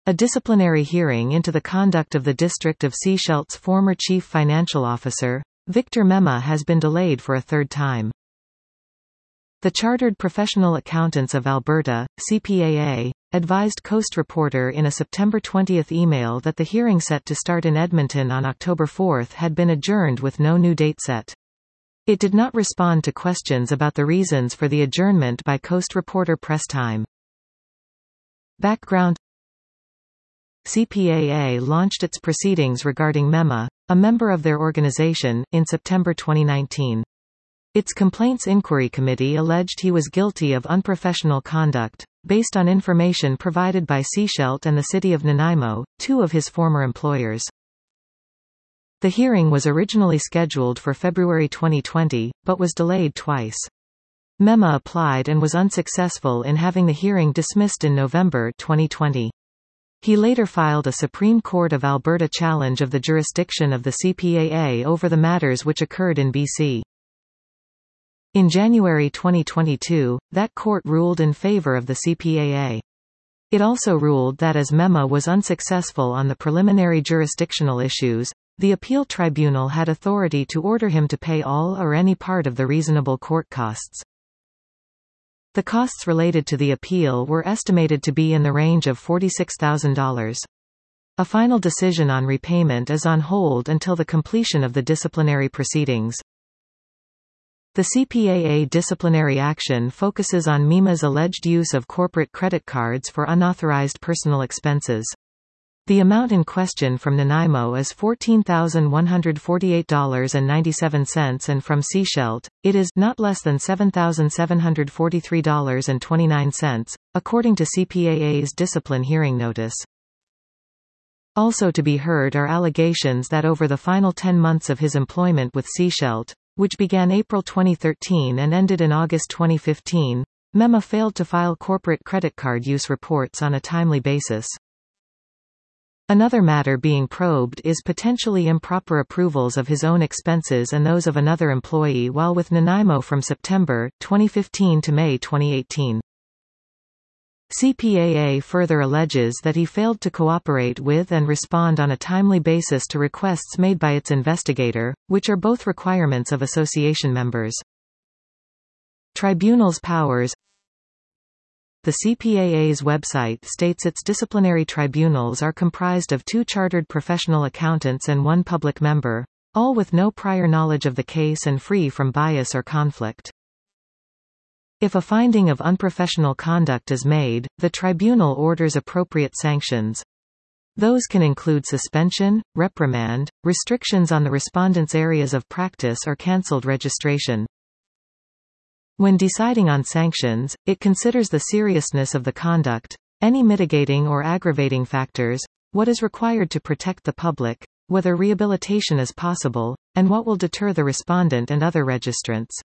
A disciplinary hearing into the conduct of the District of Sechelt's former Chief Financial Officer, Victor Mema, has been delayed for a third time. The Chartered Professional Accountants of Alberta, CPAA, advised Coast Reporter in a September 20 email that the hearing set to start in Edmonton on October 4 had been adjourned with no new date set. It did not respond to questions about the reasons for the adjournment by Coast Reporter Press Time. Background: CPAA launched its proceedings regarding Mema, a member of their organization, in September 2019. Its Complaints Inquiry Committee alleged he was guilty of unprofessional conduct, based on information provided by Sechelt and the City of Nanaimo, two of his former employers. The hearing was originally scheduled for February 2020, but was delayed twice. Mema applied and was unsuccessful in having the hearing dismissed in November 2020. He later filed a Supreme Court of Alberta challenge of the jurisdiction of the CPAA over the matters which occurred in BC. In January 2022, that court ruled in favor of the CPAA. It also ruled that as Mema was unsuccessful on the preliminary jurisdictional issues, the appeal tribunal had authority to order him to pay all or any part of the reasonable court costs. The costs related to the appeal were estimated to be in the range of $46,000. A final decision on repayment is on hold until the completion of the disciplinary proceedings. The CPAA disciplinary action focuses on Mema's alleged use of corporate credit cards for unauthorized personal expenses. The amount in question from Nanaimo is $14,148.97 and from Sechelt, it is not less than $7,743.29, according to CPAA's discipline hearing notice. Also to be heard are allegations that over the final 10 months of his employment with Sechelt, which began April 2013 and ended in August 2015, Mema failed to file corporate credit card use reports on a timely basis. Another matter being probed is potentially improper approvals of his own expenses and those of another employee while with Nanaimo from September 2015 to May 2018. CPAA further alleges that he failed to cooperate with and respond on a timely basis to requests made by its investigator, which are both requirements of association members. Tribunal's powers. The CPAA's website states its disciplinary tribunals are comprised of 2 chartered professional accountants and 1 public member, all with no prior knowledge of the case and free from bias or conflict. If a finding of unprofessional conduct is made, the tribunal orders appropriate sanctions. Those can include suspension, reprimand, restrictions on the respondent's areas of practice or cancelled registration. When deciding on sanctions, it considers the seriousness of the conduct, any mitigating or aggravating factors, what is required to protect the public, whether rehabilitation is possible, and what will deter the respondent and other registrants.